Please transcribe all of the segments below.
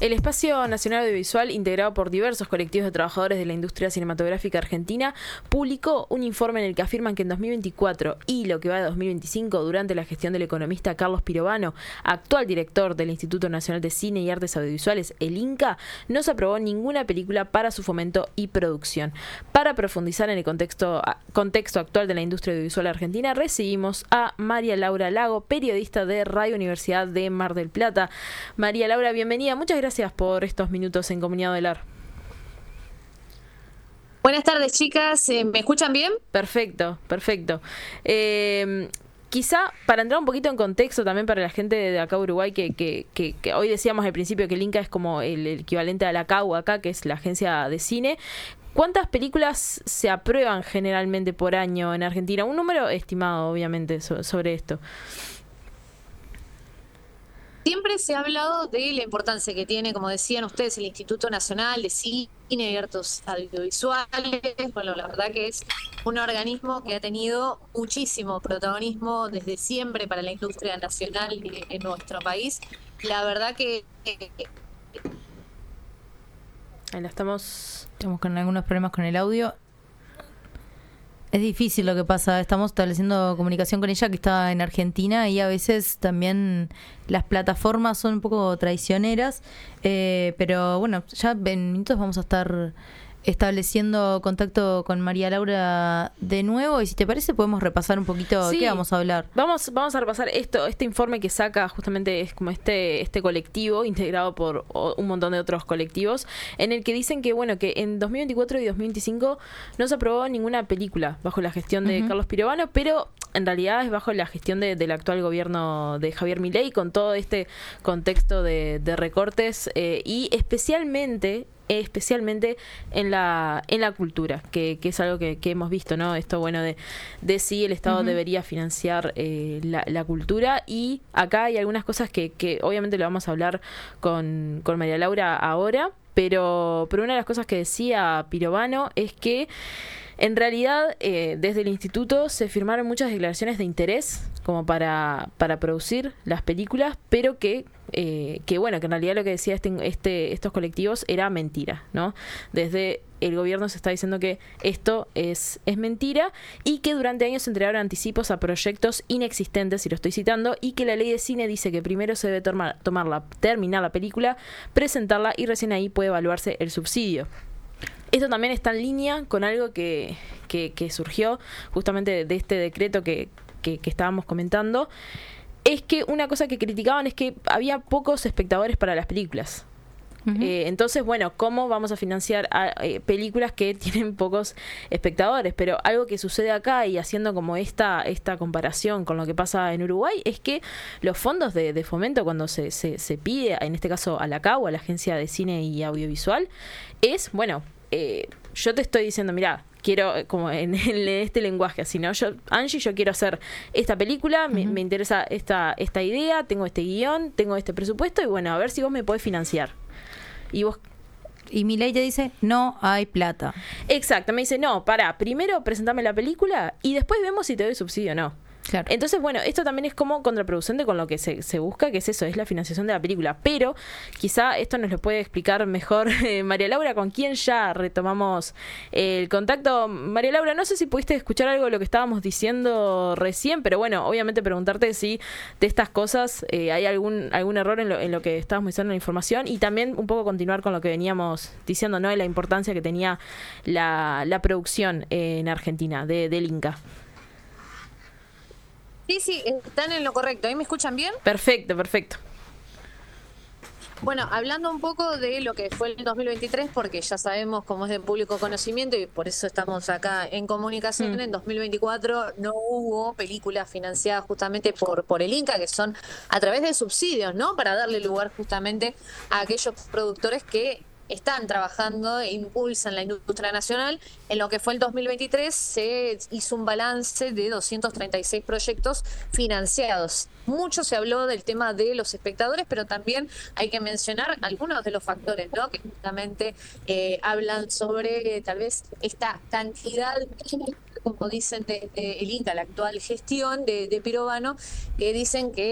El Espacio Nacional Audiovisual, integrado por diversos colectivos de trabajadores de la industria cinematográfica argentina, publicó un informe en el que afirman que en 2024 y lo que va de 2025, durante la gestión del economista Carlos Pirovano, actual director del Instituto Nacional de Cine y Artes Audiovisuales, el INCA, no se aprobó ninguna película para su fomento y producción. Para profundizar en el contexto actual de la industria audiovisual argentina, recibimos a María Laura Lago, periodista de Radio Universidad de Mar del Plata. María Laura, bienvenida. Muchas gracias por estos minutos en Comunidad del AR. Buenas tardes, chicas. ¿Me escuchan bien? Perfecto, perfecto. Quizá para entrar un poquito en contexto también para la gente de acá Uruguay, que hoy decíamos al principio que el INCA es como el equivalente a la CAU acá, que es la agencia de cine. ¿Cuántas películas se aprueban generalmente por año en Argentina? Un número estimado, obviamente, sobre esto. Siempre se ha hablado de la importancia que tiene, como decían ustedes, el Instituto Nacional de Cine y Artes Audiovisuales. Bueno, la verdad que es un organismo que ha tenido muchísimo protagonismo desde siempre para la industria nacional en nuestro país. La verdad que... Ahí estamos con algunos problemas con el audio. Es difícil lo que pasa, estamos estableciendo comunicación con ella que está en Argentina y a veces también las plataformas son un poco traicioneras, pero bueno, ya en minutos vamos a estar estableciendo contacto con María Laura de nuevo y si te parece podemos repasar un poquito sí, qué vamos a hablar. Vamos a repasar este informe que saca justamente es como este colectivo integrado por un montón de otros colectivos en el que dicen que bueno que en 2024 y 2025 no se aprobó ninguna película bajo la gestión de Carlos Pirovano, pero en realidad es bajo la gestión del actual gobierno de Javier Milei con todo este contexto de recortes y especialmente en la cultura, que es algo que hemos visto, ¿no? Esto bueno de si el Estado debería financiar la cultura, y acá hay algunas cosas que obviamente lo vamos a hablar con María Laura ahora, pero una de las cosas que decía Pirovano es que en realidad, desde el instituto se firmaron muchas declaraciones de interés como para producir las películas, pero que bueno, que en realidad lo que decía estos colectivos era mentira, ¿no? Desde el gobierno se está diciendo que esto es mentira y que durante años se entregaron anticipos a proyectos inexistentes, y lo estoy citando, y que la ley de cine dice que primero se debe terminar la película, presentarla y recién ahí puede evaluarse el subsidio. Esto también está en línea con algo que surgió justamente de este decreto que estábamos comentando. Es que una cosa que criticaban es que había pocos espectadores para las películas. Entonces, bueno, ¿cómo vamos a financiar películas que tienen pocos espectadores? Pero algo que sucede acá, y haciendo como esta comparación con lo que pasa en Uruguay, es que los fondos de fomento, cuando se pide, en este caso a la CAU, a la Agencia de Cine y Audiovisual, es, bueno, yo te estoy diciendo, mirá, quiero, como en este lenguaje así, ¿no? Angie, yo quiero hacer esta película, me interesa esta idea, tengo este guión, tengo este presupuesto, y bueno, a ver si vos me podés financiar. Y Milei te dice, no hay plata. Exacto, me dice, no, primero presentame la película y después vemos si te doy subsidio o no. Claro. Entonces, bueno, esto también es como contraproducente con lo que se busca, que es eso, es la financiación de la película. Pero quizá esto nos lo puede explicar mejor María Laura, con quien ya retomamos el contacto. María Laura, no sé si pudiste escuchar algo de lo que estábamos diciendo recién, pero bueno, obviamente preguntarte si de estas cosas hay algún error en lo que estábamos diciendo en la información, y también un poco continuar con lo que veníamos diciendo, ¿no? De la importancia que tenía la producción en Argentina del INCA. Sí, están en lo correcto. ¿Ahí me escuchan bien? Perfecto, perfecto. Bueno, hablando un poco de lo que fue el 2023, porque ya sabemos cómo es de público conocimiento y por eso estamos acá en comunicación, en 2024 no hubo películas financiadas justamente por el INCA, que son a través de subsidios, ¿no? Para darle lugar justamente a aquellos productores que están trabajando e impulsan la industria nacional. En lo que fue el 2023 se hizo un balance de 236 proyectos financiados. Mucho se habló del tema de los espectadores, pero también hay que mencionar algunos de los factores, ¿no? Que justamente hablan sobre tal vez esta cantidad, como dicen el INCA, la actual gestión de Pirovano, que dicen que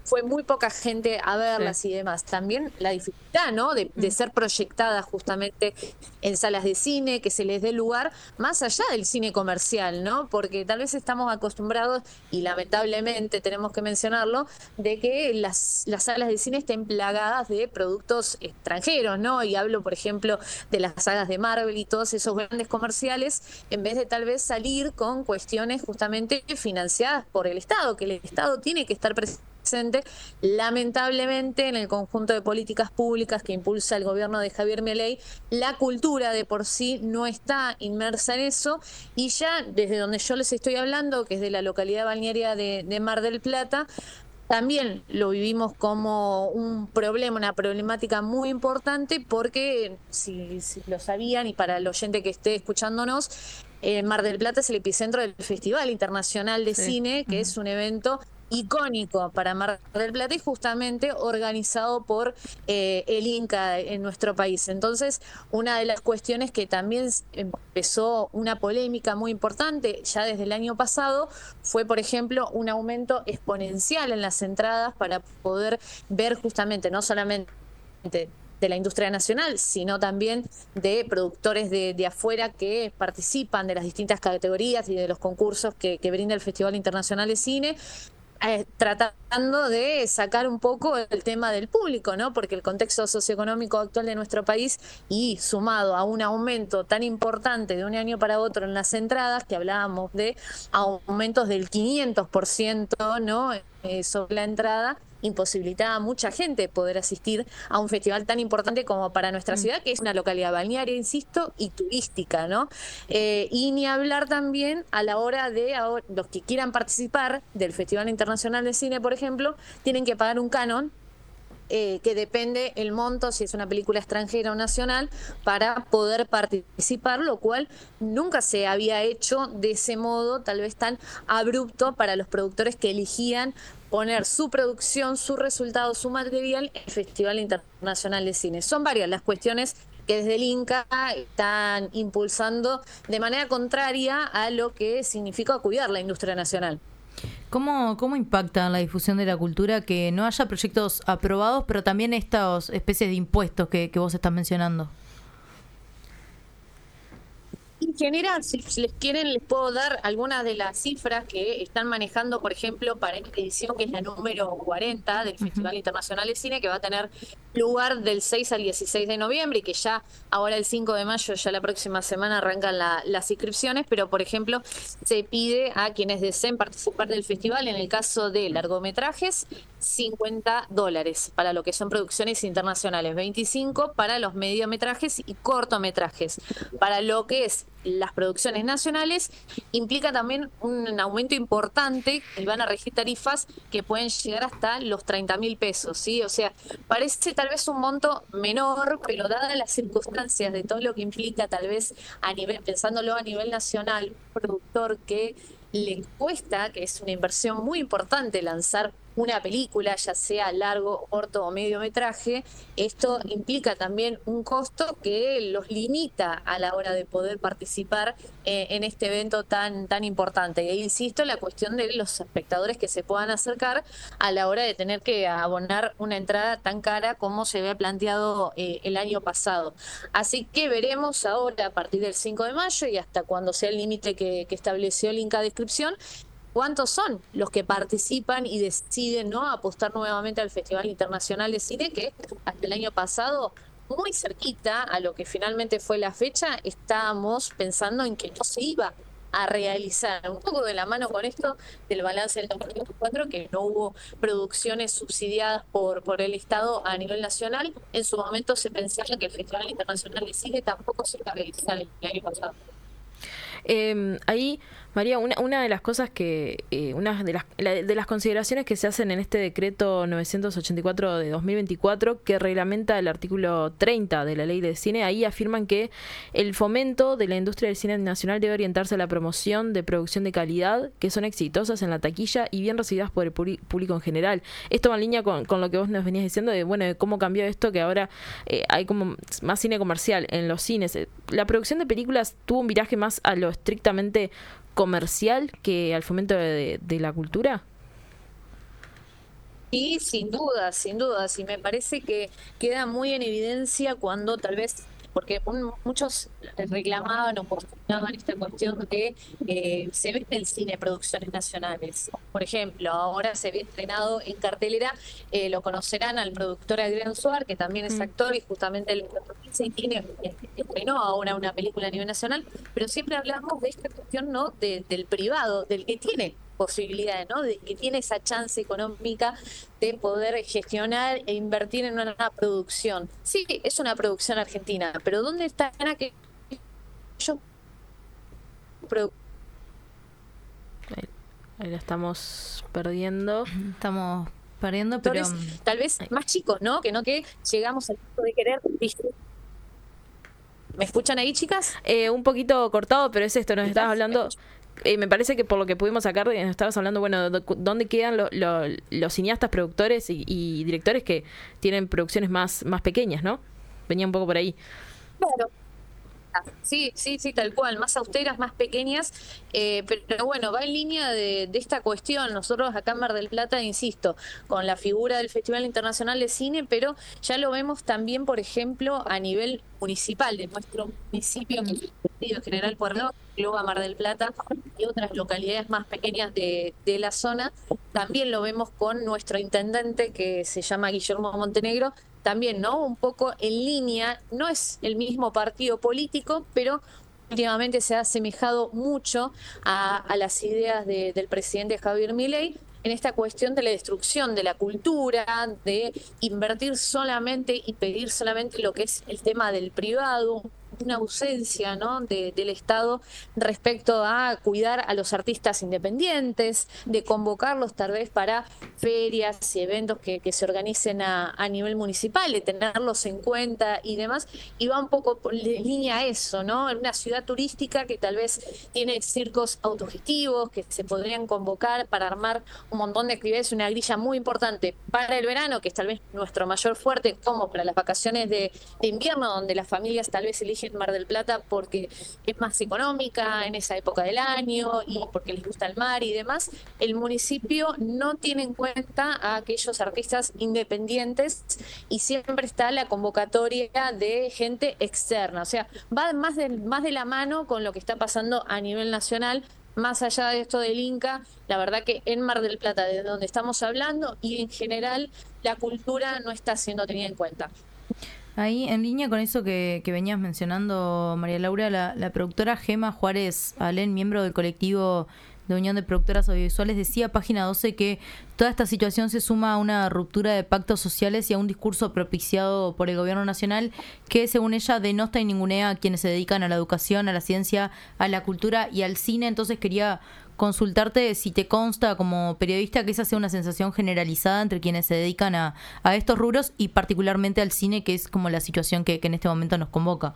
fue muy poca gente a verlas y demás. También la dificultad, ¿no? De ser proyectadas justamente en salas de cine, que se les dé lugar más allá del cine comercial, ¿no? Porque tal vez estamos acostumbrados, y lamentablemente tenemos que mencionarlo, de que las salas de cine estén plagadas de productos extranjeros, ¿no? Y hablo, por ejemplo, de las sagas de Marvel y todos esos grandes comerciales, en vez de tal vez salir con cuestiones justamente financiadas por el Estado, que el Estado tiene que estar presente, lamentablemente en el conjunto de políticas públicas que impulsa el gobierno de Javier Milei. La cultura de por sí no está inmersa en eso, y ya desde donde yo les estoy hablando, que es de la localidad balnearia de Mar del Plata, también lo vivimos como un problema, una problemática muy importante, porque si lo sabían, y para el oyente que esté escuchándonos, Mar del Plata es el epicentro del Festival Internacional de Cine, que es un evento icónico para Mar del Plata y justamente organizado por el Inca en nuestro país. Entonces, una de las cuestiones que también empezó una polémica muy importante ya desde el año pasado fue, por ejemplo, un aumento exponencial en las entradas para poder ver justamente no solamente de la industria nacional, sino también de productores de afuera que participan de las distintas categorías y de los concursos que brinda el Festival Internacional de Cine, tratando de sacar un poco el tema del público, ¿no? Porque el contexto socioeconómico actual de nuestro país, y sumado a un aumento tan importante de un año para otro en las entradas, que hablábamos de aumentos del 500%, ¿no? Sobre la entrada, imposibilitaba a mucha gente poder asistir a un festival tan importante como para nuestra ciudad, que es una localidad balnearia, insisto, y turística, ¿no? Y ni hablar también a la hora de los que quieran participar del Festival Internacional de Cine, por ejemplo, tienen que pagar un canon, que depende el monto, si es una película extranjera o nacional, para poder participar, lo cual nunca se había hecho de ese modo, tal vez tan abrupto, para los productores que elegían poner su producción, su resultado, su material en el Festival Internacional de Cine. Son varias las cuestiones que desde el Inca están impulsando de manera contraria a lo que significa cuidar la industria nacional. ¿Cómo impacta la difusión de la cultura que no haya proyectos aprobados, pero también estas especies de impuestos que vos estás mencionando? En general, si les quieren, les puedo dar algunas de las cifras que están manejando, por ejemplo, para esta edición, que es la número 40 del Festival Internacional de Cine, que va a tener lugar del 6 al 16 de noviembre, y que ya ahora el 5 de mayo, ya la próxima semana, arrancan las inscripciones. Pero, por ejemplo, se pide a quienes deseen participar del festival, en el caso de largometrajes, $50 para lo que son producciones internacionales, 25 para los mediometrajes y cortometrajes. Para lo que es las producciones nacionales, implica también un aumento importante, y van a regir tarifas que pueden llegar hasta los 30.000 pesos, ¿sí? O sea, parece tal vez un monto menor, pero dadas las circunstancias de todo lo que implica, tal vez a nivel, pensándolo a nivel nacional, un productor que le cuesta, que es una inversión muy importante, lanzar una película, ya sea largo, corto o mediometraje, esto implica también un costo que los limita a la hora de poder participar en este evento tan importante. E insisto, la cuestión de los espectadores que se puedan acercar a la hora de tener que abonar una entrada tan cara como se había planteado el año pasado. Así que veremos ahora, a partir del 5 de mayo y hasta cuando sea el límite que estableció el Inca de inscripción, cuántos son los que participan y deciden, ¿no?, apostar nuevamente al Festival Internacional de Cine, que hasta el año pasado, muy cerquita a lo que finalmente fue la fecha, estábamos pensando en que no se iba a realizar. Un poco de la mano con esto del balance del 2024, que no hubo producciones subsidiadas por el Estado a nivel nacional. En su momento se pensaba que el Festival Internacional de Cine tampoco se iba a realizar el año pasado. Ahí, María, una de las cosas que, una de las consideraciones que se hacen en este decreto 984 de 2024, que reglamenta el artículo 30 de la ley de cine, ahí afirman que el fomento de la industria del cine nacional debe orientarse a la promoción de producción de calidad, que son exitosas en la taquilla y bien recibidas por el público en general. Esto va en línea con lo que vos nos venías diciendo de cómo cambió esto, que ahora hay como más cine comercial en los cines. La producción de películas tuvo un viraje más a lo estrictamente comercial que al fomento de la cultura. Sí, sin duda, sin duda. Sí, me parece que queda muy en evidencia cuando tal vez, porque muchos reclamaban o cuestionaban esta cuestión de se ve en el cine producciones nacionales. Por ejemplo, ahora se ve estrenado en cartelera, lo conocerán al productor Adrián Suar, que también es Mm. actor y justamente el y tiene, estrenó ahora una película a nivel nacional, pero siempre hablamos de esta cuestión, ¿no? Del privado, del que tiene posibilidades, ¿no? De que tiene esa chance económica de poder gestionar e invertir en una producción. Sí, es una producción argentina, pero ¿dónde están aquellos productores? Ahí, ahí la estamos perdiendo. Estamos perdiendo, pero Tal vez más chicos, ¿no? Que llegamos al punto de querer. ¿Me escuchan ahí, chicas? Un poquito cortado, pero es esto, nos estabas hablando. Me parece que por lo que pudimos sacar, nos estabas hablando, bueno, dónde quedan los cineastas, productores y directores que tienen producciones más pequeñas, ¿no? Venía un poco por ahí. Claro. Sí, sí, sí, tal cual, más austeras, más pequeñas, pero bueno, va en línea de esta cuestión. Nosotros acá en Mar del Plata, insisto, con la figura del Festival Internacional de Cine, pero ya lo vemos también, por ejemplo, a nivel municipal de nuestro municipio, que es el Partido General Pueyrredón, Globa Mar del Plata y otras localidades más pequeñas de la zona. También lo vemos con nuestro intendente que se llama Guillermo Montenegro, también, ¿no? Un poco en línea, no es el mismo partido político, pero últimamente se ha asemejado mucho a las ideas del presidente Javier Milei en esta cuestión de la destrucción de la cultura, de invertir solamente y pedir solamente lo que es el tema del privado, una ausencia, ¿no? Del Estado respecto a cuidar a los artistas independientes, de convocarlos tal vez para ferias y eventos que se organicen a nivel municipal, de tenerlos en cuenta y demás, y va un poco por línea a eso, ¿no? En una ciudad turística que tal vez tiene circos autogestivos que se podrían convocar para armar un montón de actividades, una grilla muy importante para el verano, que es tal vez nuestro mayor fuerte, como para las vacaciones de invierno, donde las familias tal vez eligen Mar del Plata porque es más económica en esa época del año y porque les gusta el mar y demás. El municipio no tiene en cuenta a aquellos artistas independientes y siempre está la convocatoria de gente externa. O sea, va más de la mano con lo que está pasando a nivel nacional. Más allá de esto del Inca, la verdad que en Mar del Plata, de donde estamos hablando, y en general la cultura no está siendo tenida en cuenta. ahí en línea con eso que venías mencionando, María Laura, la productora Gema Juárez Alén, miembro del colectivo de Unión de Productoras Audiovisuales, decía página 12 que toda esta situación se suma a una ruptura de pactos sociales y a un discurso propiciado por el gobierno nacional que, según ella, denosta y ningunea a quienes se dedican a la educación, a la ciencia, a la cultura y al cine. Entonces quería consultarte si te consta como periodista que esa sea una sensación generalizada entre quienes se dedican a estos rubros y particularmente al cine, que es como la situación que en este momento nos convoca.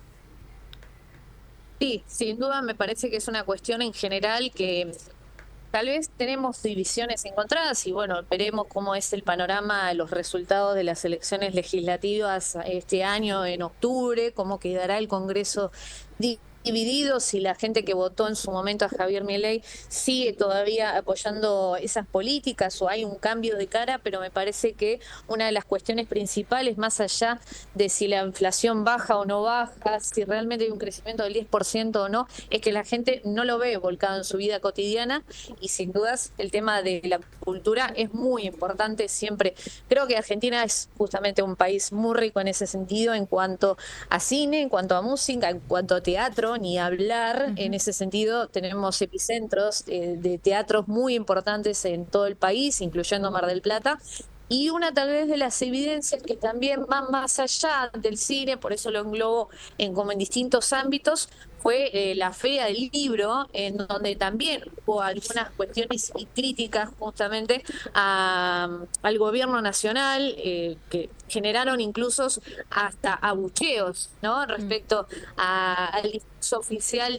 Sí, sin duda me parece que es una cuestión en general que tal vez tenemos divisiones encontradas y bueno, veremos cómo es el panorama, los resultados de las elecciones legislativas este año en octubre, cómo quedará el Congreso dividido, si la gente que votó en su momento a Javier Milei sigue todavía apoyando esas políticas o hay un cambio de cara, pero me parece que una de las cuestiones principales, más allá de si la inflación baja o no baja, si realmente hay un crecimiento del 10% o no, es que la gente no lo ve volcado en su vida cotidiana y sin dudas el tema de la cultura es muy importante siempre. Creo que Argentina es justamente un país muy rico en ese sentido, en cuanto a cine, en cuanto a música, en cuanto a teatro, ni hablar. En ese sentido, tenemos epicentros de teatros muy importantes en todo el país, incluyendo Mar del Plata. Y una tal vez de las evidencias que también van más allá del cine, por eso lo englobo como en distintos ámbitos, fue la Feria del Libro, en donde también hubo algunas cuestiones y críticas justamente al gobierno nacional, que generaron incluso hasta abucheos, ¿no? Respecto al discurso oficial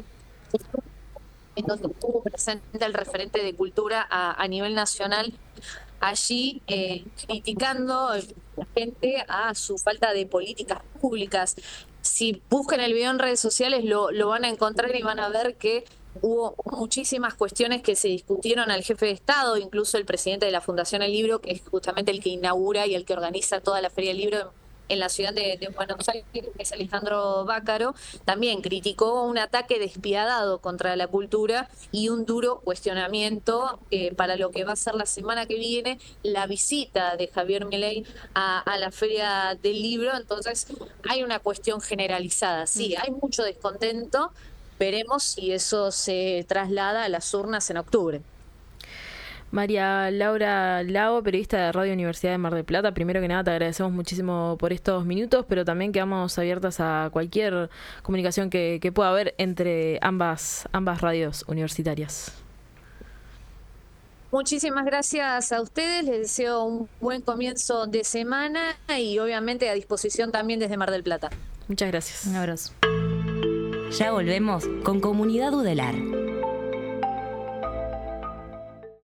en donde estuvo presente el referente de cultura a nivel nacional allí criticando a la gente a su falta de políticas públicas. Si buscan el video en redes sociales lo van a encontrar y van a ver que hubo muchísimas cuestiones que se discutieron al jefe de Estado, incluso el presidente de la Fundación El Libro, que es justamente el que inaugura y el que organiza toda la Feria del Libro en la ciudad de Buenos Aires, que es Alejandro Bácaro, también criticó un ataque despiadado contra la cultura y un duro cuestionamiento para lo que va a ser la semana que viene la visita de Javier Milei a la Feria del Libro. Entonces hay una cuestión generalizada, sí, hay mucho descontento, veremos si eso se traslada a las urnas en octubre. María Laura Lago, periodista de Radio Universidad de Mar del Plata, primero que nada te agradecemos muchísimo por estos minutos, pero también quedamos abiertas a cualquier comunicación que pueda haber entre ambas radios universitarias. Muchísimas gracias a ustedes, les deseo un buen comienzo de semana y obviamente a disposición también desde Mar del Plata. Muchas gracias. Un abrazo. Ya volvemos con Comunidad Udelar.